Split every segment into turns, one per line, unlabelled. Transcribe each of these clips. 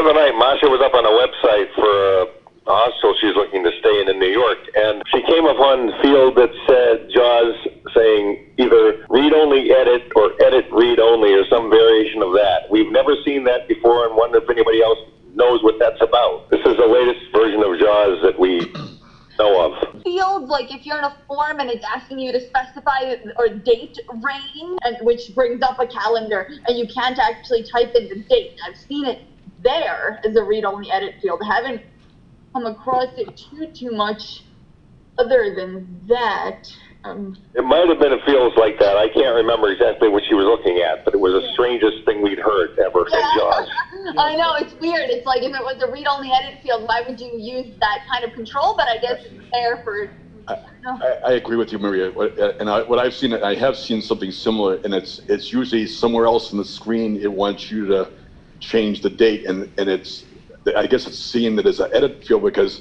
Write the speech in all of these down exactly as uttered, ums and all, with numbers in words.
other night, Masha was up on a website for a hospital she's looking to stay in in New York, and she came upon a field that said JAWS saying either read-only edit or edit read-only or some variation of that. We've never seen that before and wonder if anybody else knows what that's about. This is the latest version of JAWS that we know of.
Fields, like if you're in a form and it's asking you to specify or date range, and which brings up a calendar, and you can't actually type in the date. I've seen it there as a read-only edit field. I haven't come across it too too much other than that. Um,
it might have been a fields like that. I can't remember exactly what she was looking at, but it was the strangest thing we'd heard ever
yeah.
in JAWS.
I know, it's weird. It's like if it was a read-only edit field, why would you use that kind of control? But I guess it's there for...
I, I, I agree with you, Maria. And I, what I've seen, I have seen something similar, and it's it's usually somewhere else on the screen. It wants you to change the date, and, and it's, I guess it's seeing that as an edit field because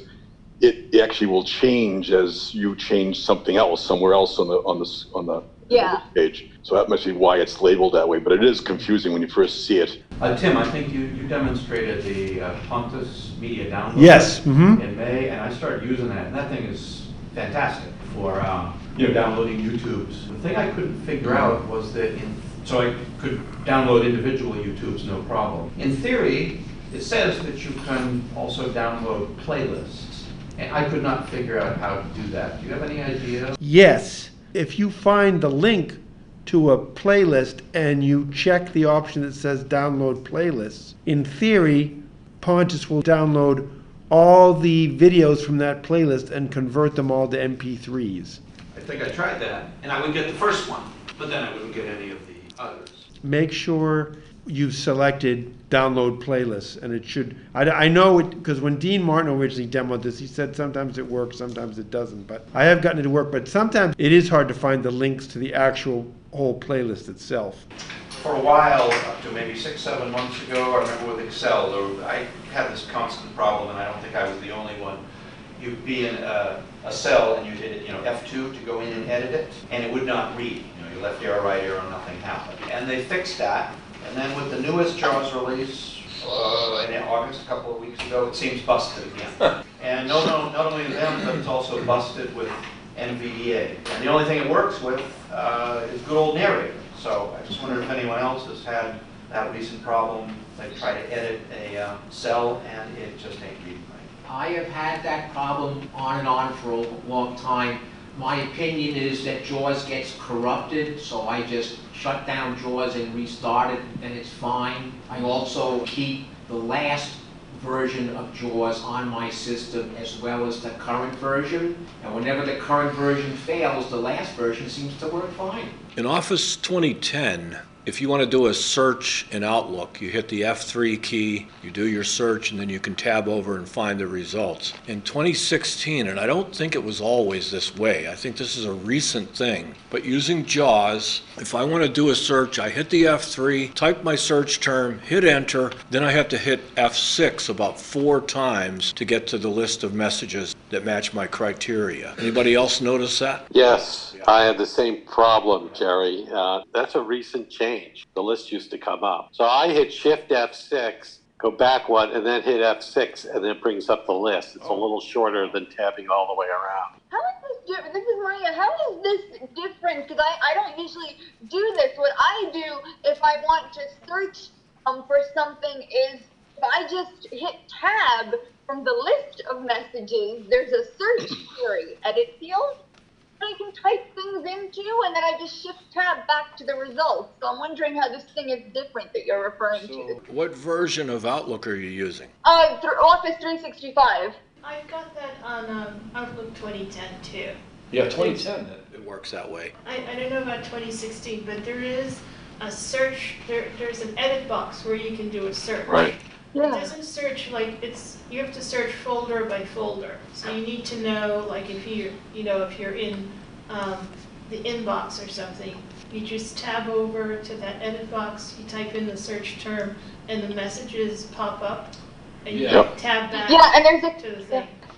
it actually will change as you change something else somewhere else on the on the on the
yeah.
page. So that must be why it's labeled that way. But it is confusing when you first see it.
Uh, Tim, I think you, you demonstrated the uh, Pontus Media download
yes. mm-hmm.
in May, and I started using that, and that thing is fantastic for um, you know downloading YouTubes. The thing I couldn't figure out was that in, so I could download individual YouTubes no problem. In theory, it says that you can also download playlists. And I could not figure out how to do that. Do you have any idea?
Yes. If you find the link to a playlist and you check the option that says download playlists, in theory, Pontus will download all the videos from that playlist and convert them all to M P threes.
I think I tried that, and I would get the first one, but then I wouldn't get any of the others.
Make sure you've selected download playlists, and it should, I, I know it, because when Dean Martin originally demoed this, he said sometimes it works, sometimes it doesn't, but I have gotten it to work, but sometimes it is hard to find the links to the actual whole playlist itself.
For a while, up to maybe six, seven months ago, I remember with Excel, there, I had this constant problem, and I don't think I was the only one. You'd be in a, a cell, and you'd hit, you know, F two to go in and edit it, and it would not read. You know, you left arrow, right arrow, nothing happened. And they fixed that. And then with the newest JAWS release uh, in August, a couple of weeks ago, it seems busted again. And no, no, not only them, but it's also busted with N V D A. And the only thing it works with uh, is good old Narrator. So I just wonder if anyone else has had that recent problem. They try to edit a uh, cell and it just ain't reading right.
I have had that problem on and on for a long time. My opinion is that JAWS gets corrupted, so I just shut down JAWS and restart it, and it's fine. I also keep the last version of JAWS on my system as well as the current version. And whenever the current version fails, the last version seems to work fine.
In Office twenty ten, if you want to do a search in Outlook, you hit the F three key, you do your search, and then you can tab over and find the results. In twenty sixteen, and I don't think it was always this way, I think this is a recent thing, but using JAWS, if I want to do a search, I hit the F three, type my search term, hit enter, then I have to hit F six about four times to get to the list of messages that match my criteria. Anybody else notice that?
Yes, I had the same problem, Jerry. Uh, that's a recent change. The list used to come up. So I hit Shift F six, go back one, and then hit F six, and then it brings up the list. It's a little shorter than tabbing all the way around.
How is this different? This is Maria. How is this different? Because I, I don't usually do this. What I do if I want to search um, for something is if I just hit tab from the list of messages, there's a search query edit field. I can type things into, and then I just shift tab back to the results. So I'm wondering how this thing is different that you're referring
So
to.
what version of Outlook are you using?
Uh, through Office three sixty-five.
I've got that on um, Outlook twenty ten too.
Yeah, twenty ten, it works that way.
I, I don't know about twenty sixteen, but there is a search, there, there's an edit box where you can do a search.
Right.
Yeah.
It doesn't search like it's, you have to search folder by folder. So you need to know, like if you're, you know, if you're in um, the inbox or something, you just tab over to that edit box, you type in the search term, and the messages pop up, and you
Yeah.
tab back
Yeah, and there's a
to the thing.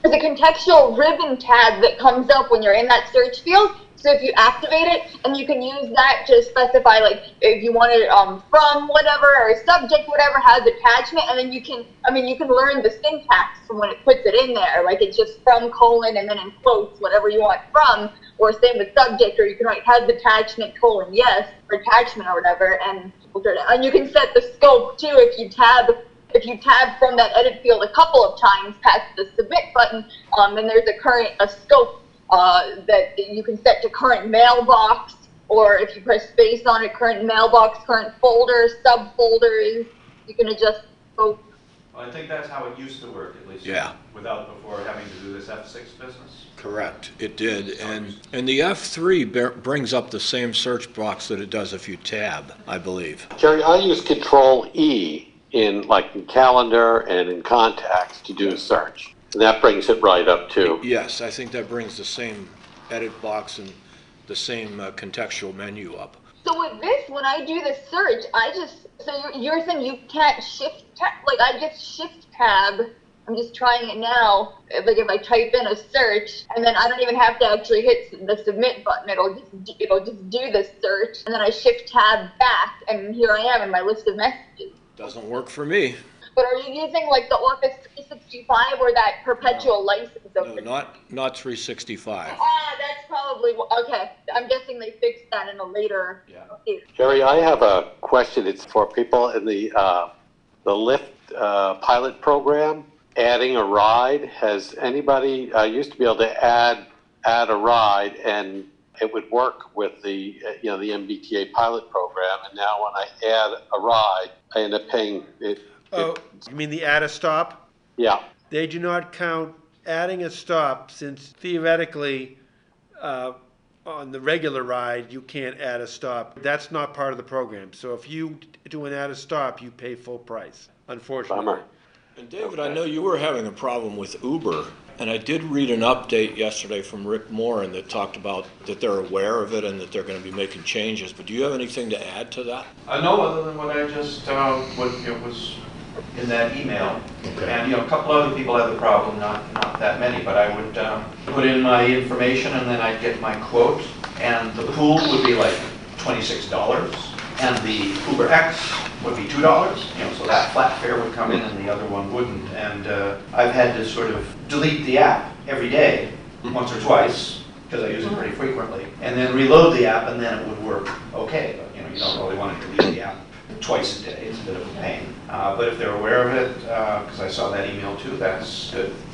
there's a contextual ribbon tab that comes up when you're in that search field. So if you activate it, and you can use that to specify, like, if you want it um, from whatever, or subject whatever has attachment, and then you can, I mean, you can learn the syntax from when it puts it in there. Like, it's just from colon and then in quotes, whatever you want from, or same with subject, or you can write has attachment colon yes, or attachment or whatever, and and you can set the scope too if you tab if you tab from that edit field a couple of times past the submit button, um, and there's a current a scope uh, that you can set to current mailbox, or if you press space on it, current mailbox, current folder, subfolders, you can adjust scope.
Well, I think that's how it used to work, at least.
Yeah.
Without before having to do this F six business.
Correct, it did, and, and the F three bear- brings up the same search box that it does if you tab, I believe.
Jerry, I use Control E in, like, in Calendar and in Contacts to do a search. And that brings it right up too.
Yes, I think that brings the same edit box and the same uh, contextual menu up.
So with this, when I do the search, I just, so you're, you're saying you can't shift tab, like I just shift tab, I'm just trying it now, like if I type in a search, and then I don't even have to actually hit the submit button, it'll just, it'll just do the search, and then I shift tab back, and here I am in my list of messages.
Doesn't work for me.
But are you using like the Office three sixty-five or that perpetual license?
No, not, not three sixty-five.
Ah, that's probably, okay, I'm guessing they fixed that in a later.
Yeah.
Jerry, I have a question. It's for people in the, uh, the Lyft uh, pilot program. Adding a ride, has anybody, I uh, used to be able to add add a ride and it would work with the, uh, you know, the M B T A pilot program, and now when I add a ride, I end up paying it.
Oh,
it
you mean the add a stop?
Yeah.
They do not count adding a stop, since theoretically, uh, on the regular ride, you can't add a stop. That's not part of the program. So if you do an add a stop, you pay full price, unfortunately.
Bummer.
And David, I know you were having a problem with Uber, and I did read an update yesterday from Rick Moran that talked about that they're aware of it and that they're going to be making changes, but do you have anything to add to that?
Uh, no, other than what I just, uh, what it was in that email.
Okay.
And, you know, a couple other people had the problem, not, not that many, but I would uh, put in my information and then I'd get my quote, and the pool would be like twenty-six dollars, and the Uber X would be two dollars, you know, so that flat fare would come in and the other one wouldn't. And uh, I've had to sort of delete the app every day, once or twice, because I use it pretty frequently, and then reload the app and then it would work okay. But, you know, you don't really want to delete the app twice a day, it's a bit of a pain. Uh, but if they're aware of it, because uh, I saw that email too, that's good.